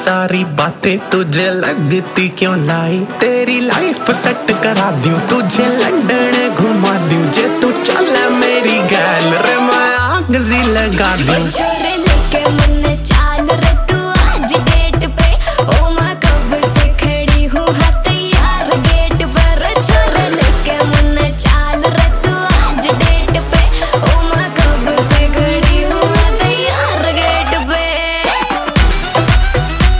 सारी बातें तुझे लगती क्यों लाई, तेरी लाइफ सेट करा दूं, तुझे लंदन घुमा दूं, जे तू चल मेरी गैल रे मैं आग सी लगा दूं।